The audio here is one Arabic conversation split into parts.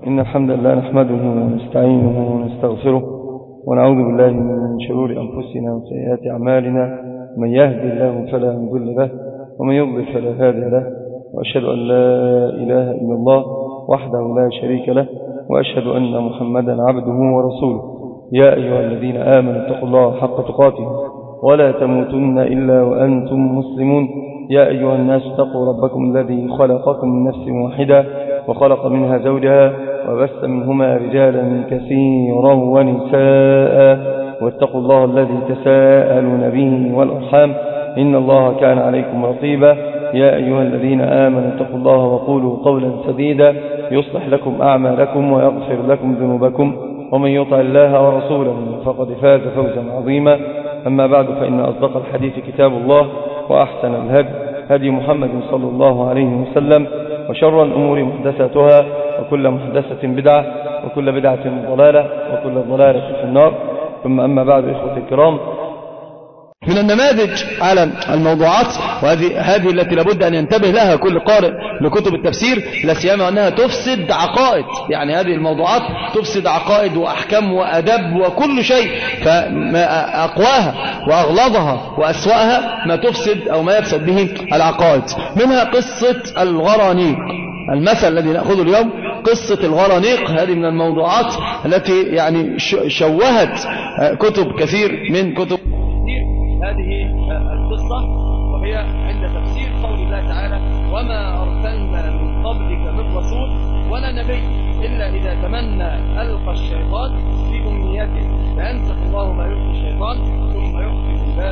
إن الحمد لله نحمده ونستعينه ونستغفره ونعوذ بالله من شرور أنفسنا وسيئات أعمالنا. من يهدي الله فلا مضل له ومن يضلل فلا هادي له، وأشهد أن لا إله إلا الله وحده لا شريك له، وأشهد أن محمدا عبده ورسوله. يا أيها الذين آمنوا اتقوا الله حق تقاته ولا تموتن إلا وأنتم مسلمون. يا أيها الناس اتقوا ربكم الذي خلقكم من نفس واحدة وخلق منها زوجها وبث منهما رجالا كثيرا ونساء، واتقوا الله الذي تساءلون به والأرحام إن الله كان عليكم رقيبا. يا أيها الذين آمنوا اتقوا الله وقولوا قولا سديدا يصلح لكم أعمالكم ويغفر لكم ذنوبكم، ومن يطع الله ورسوله فقد فاز فوزا عظيما. أما بعد، فإن أصدق الحديث كتاب الله، وأحسن الهدي هدي محمد صلى الله عليه وسلم، وشر الأمور محدثاتها، وكل محدثة بدعة، وكل بدعة ضلالة، وكل ضلالة في النار. ثم أما بعد، إخوة الكرام، من النماذج على الموضوعات، وهذه التي لابد أن ينتبه لها كل قارئ لكتب التفسير، لا سيما أنها تفسد عقائد. يعني هذه الموضوعات تفسد عقائد وأحكام وأدب وكل شيء، فأقواها وأغلظها وأسوأها ما تفسد أو ما يفسد به العقائد. منها قصة الغرانيق، المثل الذي نأخذه اليوم قصة الغرانيق. هذه من الموضوعات التي يعني شوهت كتب كثير من كتب هذه القصة، وهي عند تفسير قول الله تعالى: وما أرسلنا من قبلك من رسول ولا نبي إلا إذا تمنى ألقى الشيطان في أمنيته فينسخ الله ما يلقي الشيطان ثم يحكم الله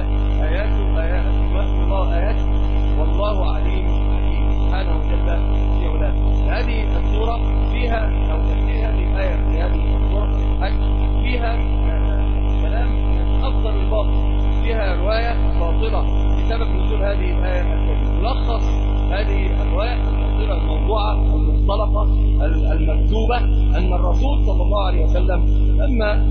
آياته والله عليم حكيم سبحانه وتعالى في علاه. هذه السورة فيها أو تفسير هذه الآية في هذه السورة الحج فيها كلام من أفضل الباطل، فيها رواية باطلة بسبب نزول هذه الآية الكريمة. ملخص هذه الرواية الباطلة الموضوعة المختلقة المكذوبة أن الرسول صلى الله عليه وسلم لما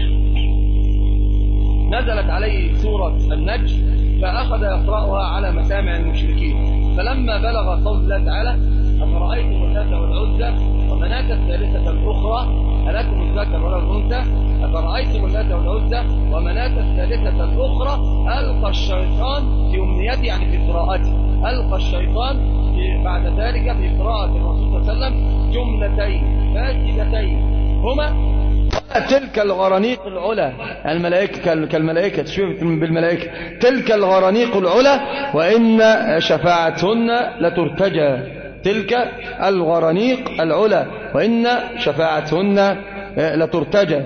نزلت عليه سورة النجم فأخذ يقرأها على مسامع المشركين، فلما بلغ قول الله تعالى: أفرأيتم اللات والعزى ومناة الثالثة الأخرى ألكم الذكر ولا الأنثى أفرأيتم اللات والعزى ومناة الثالثة الأخرى ألقى الشيطان في أمنيته، يعني في قراءته، ألقى الشيطان بعد ذلك في قراءة الرسول صلى الله عليه وسلم جملتين فاسدتين هما تلك الغرانيق العلا، الملائكة كالملائكة، تشوف بالملائكة، تلك الغرانيق العلا وإن شفاعتهن لترتجى. تلك الغرانيق العلا وإن شفاعتهن لترتجى.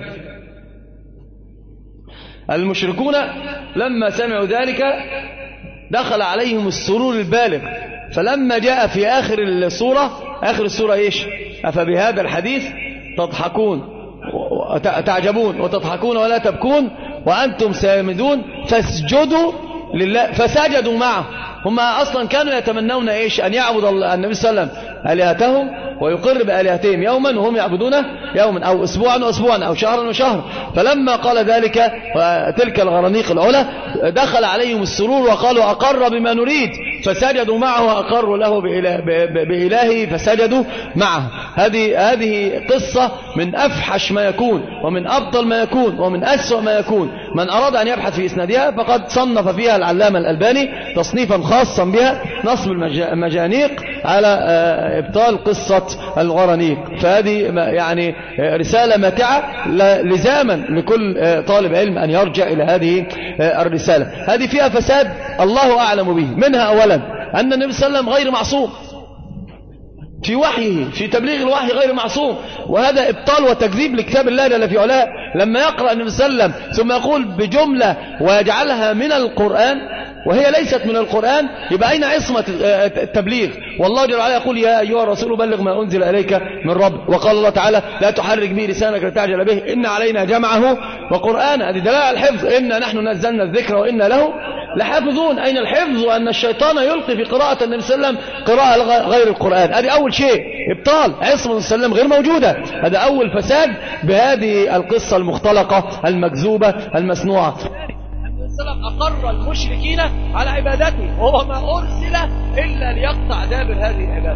المشركون لما سمعوا ذلك دخل عليهم السرور البالغ، فلما جاء في آخر السورة إيش؟ أفبهذا الحديث تضحكون تعجبون وتضحكون ولا تبكون وأنتم سامدون فاسجدوا لله فسجدوا معه. هم أصلا كانوا يتمنون إيش؟ أن يعبد النبي صلى الله عليه وسلم آلهتهم ويقر بآلهتهم يوما وهم يعبدونه يوما أو أسبوعا وأسبوعا أو شهرا وشهر. فلما قال ذلك تلك الغرانيق العلا دخل عليهم السرور وقالوا: أقر بما نريد، فسجدوا معه وأقروا له بإلهه فسجدوا معه. هذه قصة من أفحش ما يكون ومن أبطل ما يكون ومن أسوأ ما يكون. من أراد أن يبحث في إسنادها فقد صنف فيها العلامة الألباني تصنيفا خاصا بها، نصب المجانيق على إبطال قصة الغرانيق. فهذه يعني رسالة ماتعة لزاما لكل طالب علم أن يرجع إلى هذه الرسالة. هذه فيها فساد الله أعلم به. منها أولا أن النبي صلى الله عليه وسلم غير معصوم في وحيه، في تبليغ الوحي غير معصوم، وهذا إبطال وتكذيب لكتاب الله جل في علاه. لما يقرأ النبي صلى الله عليه وسلم ثم يقول بجملة ويجعلها من القرآن وهي ليست من القرآن، يبقى أين عصمة التبليغ؟ والله جل وعلا يقول: يا أيها الرسول بلغ ما أنزل إليك من رب. وقال الله تعالى: لا تحرك به لسانك لتعجل به إن علينا جمعه وقرآنه. هذه دلالة على الحفظ، إنا نحن نزلنا الذكر وإنا له لحافظون. أين الحفظ؟ وأن الشيطان يلقي في قراءة النبي صلى الله عليه وسلم قراءة غير القرآن. هذه أول شيء، إبطال عصمة النبي صلى الله عليه وسلم غير موجودة. هذا أول فساد بهذه القصة المختلقة المكذوبة المصنوعة. وسلم أقر المشركين على عبادته وهو ما أرسل إلا ليقطع دابر هذه العبادة.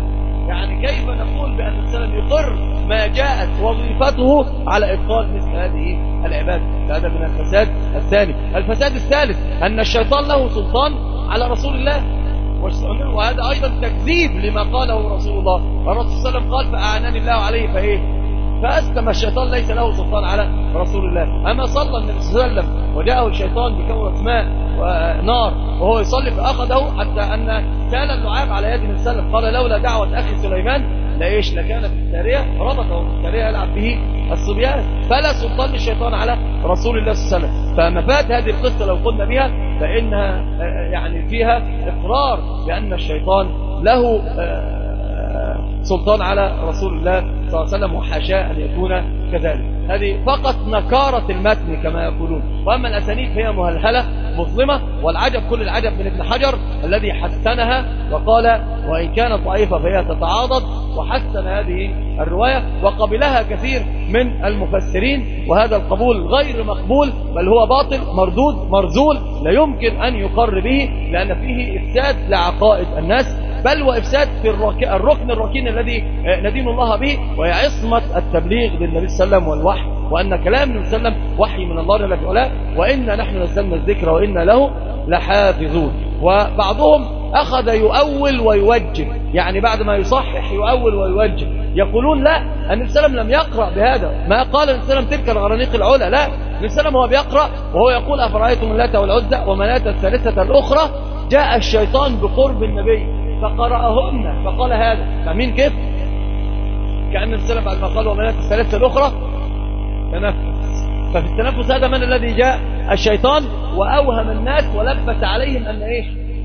يعني كيف نقول بأن السلام يقر ما جاءت وظيفته على إبطال مثل هذه العبادة؟ هذا من الفساد الثاني. الفساد الثالث أن الشيطان له سلطان على رسول الله، وهذا أيضا تكذيب لما قاله رسول الله. الرسول صلى الله عليه وسلم قال فأعانني الله عليه فأسلم. الشيطان ليس له سلطان على رسول الله. أما صلى النبي صلى الله عليه وسلم وجاءه الشيطان بكورة ماء ونار وهو يصلي فأخذه حتى أن كان اللعاب على يد النبي صلى الله عليه وسلم. قال لولا دعوة أخي سليمان لكان في السارية ربطه في السارية يلعب به الصبيان. فلا سلطان للشيطان على رسول الله صلى الله عليه وسلم. فمفاد هذه القصة لو قلنا بها فإنها يعني فيها إقرار بأن الشيطان له سلطان على رسول الله صلى الله عليه وسلم، وحاشاه أن يكون كذلك. هذه فقط نكارة المتن كما يقولون. وأما الأسانيد فهي مهلهلة مظلمة. والعجب كل العجب من ابن حجر الذي حسنها وقال وإن كانت ضعيفة فهي تتعاضد، وحسن هذه الرواية وقبلها كثير من المفسرين. وهذا القبول غير مقبول، بل هو باطل مردود مرزول لا يمكن أن يقر به، لأن فيه إفساد لعقائد الناس، بل وإفساد في الركن الركين الذي ندين الله به، وهي عصمة التبليغ للنبي صلى الله عليه وسلم والوحي، وأن كلام النبي صلى الله عليه وسلم وحي من الله جل وعلا، وإنا نحن نزلنا الذكر وإنا له لحافظون. وبعضهم أخذ يؤول ويوجه، يعني بعد ما يصحح يؤول ويوجه. يقولون لا، النبي صلى الله عليه وسلم لم يقرأ بهذا، ما قال النبي صلى الله عليه وسلم تلك الغرانيق العلا، لا، النبي صلى الله عليه وسلم هو بيقرأ وهو يقول أفرأيتم اللات والعزى ومناة الثالثة الأخرى. جاء الشيطان بقرب النبي فقرأهن فقال هذا. فمين كيف؟ كأن النبي صلى الله عليه وسلم بعد ما قال ومناة الثالثة الأخرى تنفس. ففي التنفس هذا من الذي جاء؟ الشيطان، وأوهم الناس ولبس عليهم أن إيش؟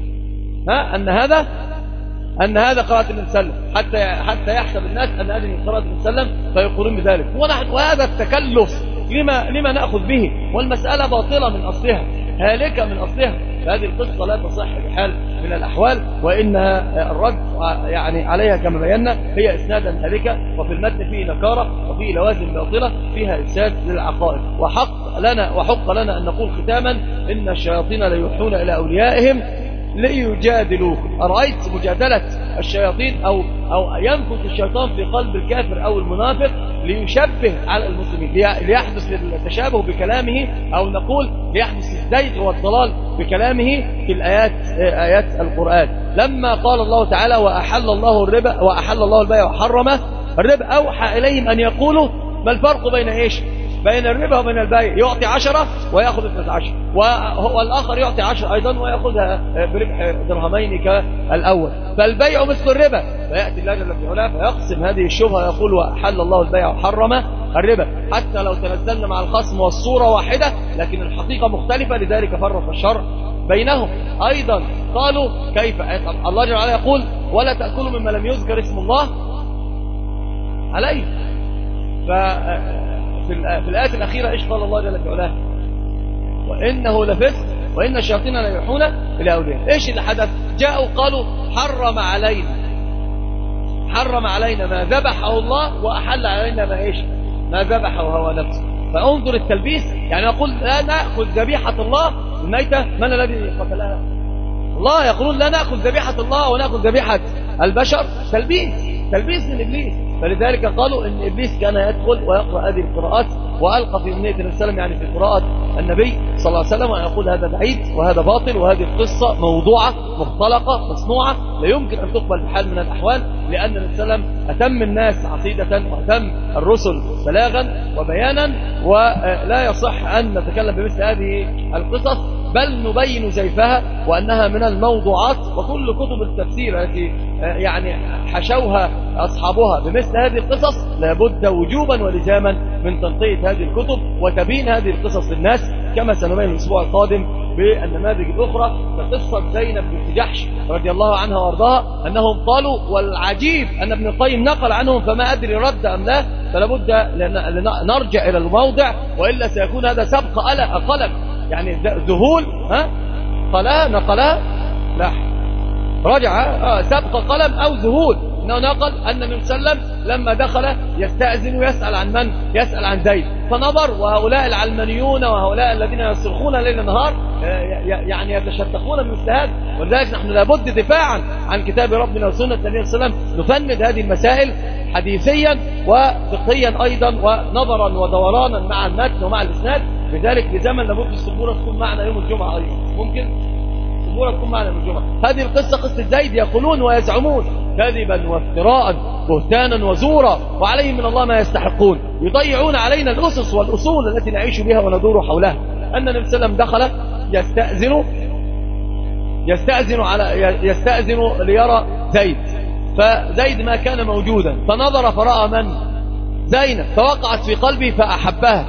أن هذا قراءة النبي صلى الله عليه وسلم، حتى يحسب الناس أن هذه قراءة النبي صلى الله عليه وسلم فيقولون بذلك. وهذا التكلف لما نأخذ به؟ والمسألة باطلة من أصلها، هالكة من أصلها. فهذه القصة لا تصح بحال من الأحوال، وإنها الرد يعني عليها كما بينا هي إسنادا هالكة، وفي المتن فيه نكارة وفيه لوازم باطلة فيها إفساد للعقائد. وحق لنا أن نقول ختاما إن الشياطين ليوحون إلى أوليائهم ليجادلوكم. أرأيت مجادلة الشياطين أو ينفث الشيطان في قلب الكافر أو المنافق ليشبه على المسلمين، ليحدث التشابه بكلامه، أو نقول ليحدث الزيغ والضلال بكلامه في آيات القرآن. لما قال الله تعالى وأحل الله البيع وحرم الربا، أوحى إليهم أن يقولوا ما الفرق بين إيش؟ بين الربا وبين البيع. يعطي 10 ويأخذ 12، والآخر يعطي 10 أيضا ويأخذها بربح درهمين كالأول. فالبيع مثل الربا. فيأتي الله جل وعلا فيقسم هذه الشبهة يقول وأحل الله البيع وحرم الربا، حتى لو تنزلنا مع الخصم والصورة واحدة لكن الحقيقة مختلفة، لذلك فرق الشرع بينهم. أيضا قالوا كيف الله جل وعلا يقول ولا تأكلوا مما لم يذكر اسم الله عليه. في الآية الأخيرة إيش قال الله جل وعلا؟ وإنه لفسق وإن الشياطين ليوحون إلى أوليائهم. إيش اللي حدث؟ جاءوا قالوا حرم علينا ما ذبحه الله وأحل علينا ما ذبحه هو نفسه. فانظر التلبيس، يعني نقول لا نأخذ ذبيحة الله الميتة، من الذي قتلها؟ الله. يقولون لا نأخذ ذبيحة الله ونأخذ ذبيحة البشر. تلبيس من إبليس. فلذلك قالوا إن إبليس كان يدخل ويقرأ هذه القراءات، وألقى في أمنية النبي صلى الله عليه وسلم، يعني في قراءة النبي صلى الله عليه وسلم، ويقول هذا بعيد وهذا باطل وهذه القصة موضوعة مختلقة مصنوعة لا يمكن أن تقبل بحال من الأحوال، لأن النبي صلى الله عليه وسلم أتم الناس عقيدة وأتم الرسل بلاغا وبيانا، ولا يصح أن نتكلم بمثل هذه القصص، بل نبين زيفها وأنها من الموضوعات. وكل كتب التفسير التي يعني حشوها أصحابها بمثل هذه القصص لابد وجوبا ولزاما من تنقية هذه الكتب وتبين هذه القصص للناس، كما سنبين الأسبوع القادم بالنماذج الأخرى. فقصة زينب بنت جحش رضي الله عنها وارضاها أنهم قالوا، والعجيب أن ابن القيم نقل عنهم فما أدري رد أم لا، فلابد نرجع إلى الموضع، وإلا سيكون هذا سبق قلم، يعني ذهول نقلها لا رجع سبق قلم أو ذهول. أنه نقل أن النبي صلى الله عليه وسلم لما دخل يستأذن ويسأل عن من؟ يسأل عن زيد، فنظر وهؤلاء العلمانيون وهؤلاء الذين يصرخون ليل نهار يعني يتشدقون بمثل هذا. ولذلك نحن لابد دفاعا عن كتاب ربنا وسنة النبي صلى الله عليه وسلم نفند هذه المسائل حديثيا وفقهيا أيضا، ونظرا ودورانا مع المتن ومع الإسناد. لذلك بزمن لابد السبورة تكون معنا يوم الجمعة أيضا، ممكن السبورة تكون معنا يوم الجمعة. هذه القصة قصة زيد يقولون ويزعمون كذبا وافتراء بهتانا وزورا، وعليهم من الله ما يستحقون، يضيعون علينا الأسس والأصول التي نعيش بها وندور حولها. أن النبي صلى الله عليه وسلم دخل يستأذن ليرى زيد، فزيد ما كان موجودا، فنظر فرأى من؟ زينب، فوقعت في قلبه فأحبها.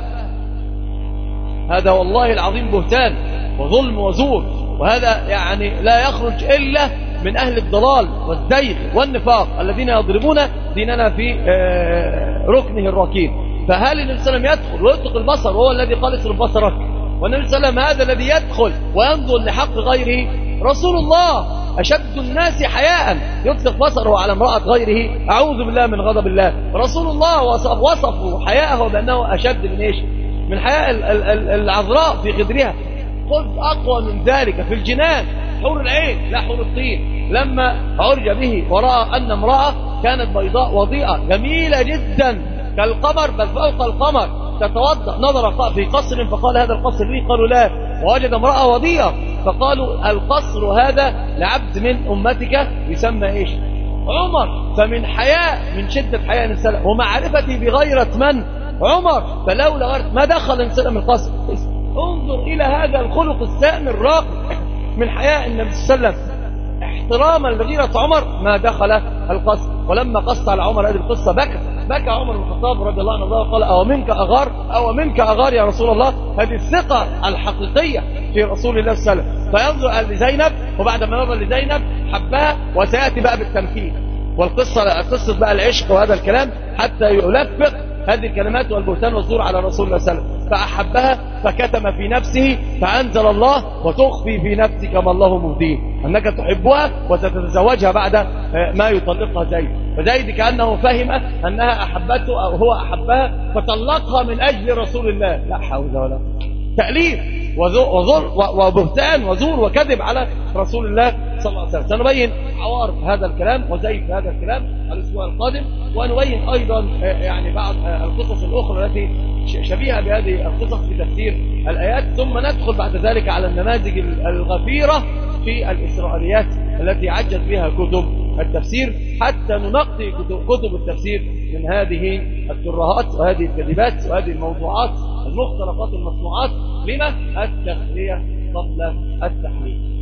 هذا والله العظيم بهتان وظلم وزور، وهذا يعني لا يخرج إلا من أهل الضلال والزيغ والنفاق الذين يضربون ديننا في ركنه الركين. فهل النبي صلى الله عليه وسلم يدخل ويطلق البصر وهو الذي قال اصرف بصرك؟ والنبي صلى الله عليه وسلم هذا الذي يدخل وينظر لحق غيره؟ رسول الله أشد الناس حياء يطلق بصره على امرأة غيره، أعوذ بالله من غضب الله. رسول الله وصفوا حياءه بأنه أشد من إيش؟ من حياء العذراء في خدرها. خذ أقوى من ذلك في الجنان، حور العين لا حور الطين. لما عرج به ورأى أن امرأة كانت بيضاء وضيئة جميلة جدا كالقمر بل فوق القمر تتوضأ، نظر في قصر فقال هذا القصر لي، قالوا لا، ووجد امرأة وضيئة فقالوا القصر هذا لعبد من أمتك يسمى إيش؟ عمر. فمن حياء، من شدة حياء النساء ومعرفتي بغيرة من؟ عمر، فلولا غيرت ما دخل النساء من القصر. انظر إلى هذا الخلق السامي الراقي من حياء النبي صلى الله عليه وسلم، احتراما لغيرة عمر ما دخل القصر. ولما قص على عمر هذه القصة بكى عمر بن الخطاب رضي الله عنه وقال أو منك أغار يا رسول الله. هذه الثقة الحقيقية في رسول الله صلى الله عليه وسلم. فينظر لزينب، وبعد ما نظر لزينب حبها، وسيأتي بقى بالتمكين قصة بقى العشق وهذا الكلام حتى يلفق هذه الكلمات والبهتان والزور على رسول الله صلى الله عليه وسلم. فأحبها فكتم في نفسه فأنزل الله وتخفي في نفسك ما الله مبديه، أنك تحبها وستتزوجها بعد ما يطلقها زيد. فزيد كأنه فهم أنها أحبته أو هو أحبها فطلقها من أجل رسول الله. لا حول ولا قوة، تأليف وبهتان وزور وكذب على رسول الله صلى الله عليه وسلم. سنبين عوارض هذا الكلام وزيف هذا الكلام الأسبوع القادم، ونبين أيضا يعني بعض القصص الأخرى التي شبيهة بهذه القصص في تفسير الآيات، ثم ندخل بعد ذلك على النماذج الغفيرة في الإسرائيليات التي عجت بها كتب التفسير، حتى ننقي كتب التفسير من هذه الترهات وهذه الكذبات وهذه الموضوعات المختلقات المصنوعات. لما؟ التخلية قبل التحليل.